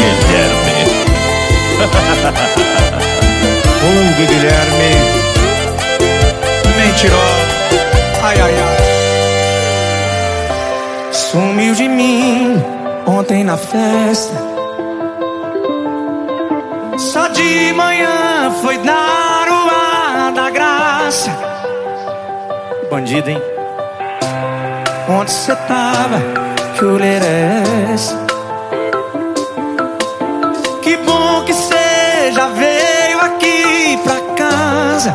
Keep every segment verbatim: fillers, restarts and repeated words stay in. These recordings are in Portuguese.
Guilherme. Hugo Guilherme. Mentiroso. Ai, ai, ai. Sumiu de mim ontem na festa. Só de manhã foi dar o ar da graça. Bandido, hein? Onde cê tava? Que olheira é essa? Que bom que cê já veio aqui pra casa,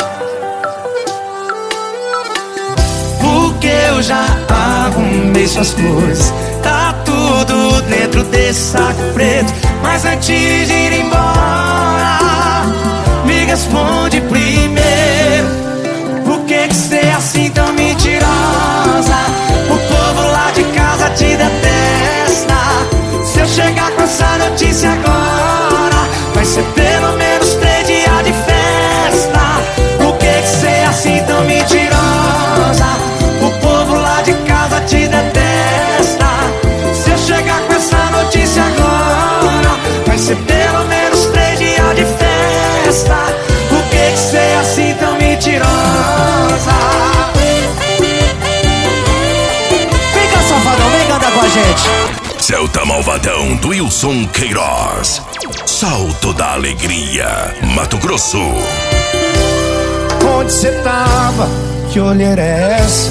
porque eu já arrumei suas coisas. Tá tudo dentro desse saco preto. Mas antes de ir embora, me responde primeiro: por que que cê é assim tão mentirosa? O povo lá de casa te detesta. Se eu chegar com essa notícia agora, vai ser pelo menos três dias de festa. Por que que cê é assim tão mentirosa? O povo lá de casa te detesta. Se eu chegar com essa notícia agora, vai ser pelo menos três dias de festa. Por que que cê é assim tão mentirosa? Vem cá, safadão, vem cantar com a gente. Celta Malvadão do Wilson Queiroz. Salto da Alegria, Mato Grosso. Onde cê tava? Que olheira é essa?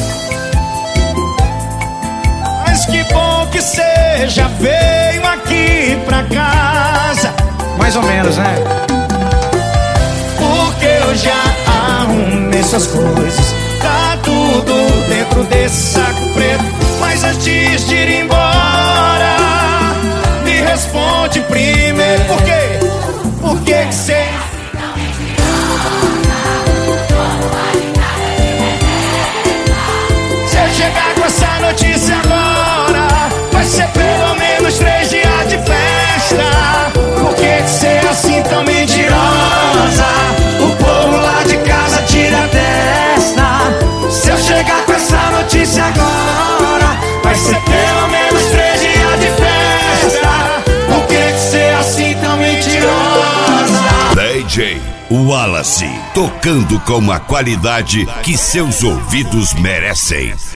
Mas que bom que cê já veio aqui pra casa. Mais ou menos, né? Porque eu já arrumei suas coisas. Tá tudo dentro desse saco preto. Mas antes de ir embora, me responde primeiro: por quê? Por que que cê... Se eu chegar com essa notícia agora, vai ser pelo menos três dias de festa. Por que que cê é assim tão mentirosa? O povo lá de casa tira a testa. Se eu chegar com essa notícia agora, vai ser pelo menos três dias de festa. Por que que cê é assim tão mentirosa? D J Wallace, tocando com a qualidade que seus ouvidos merecem.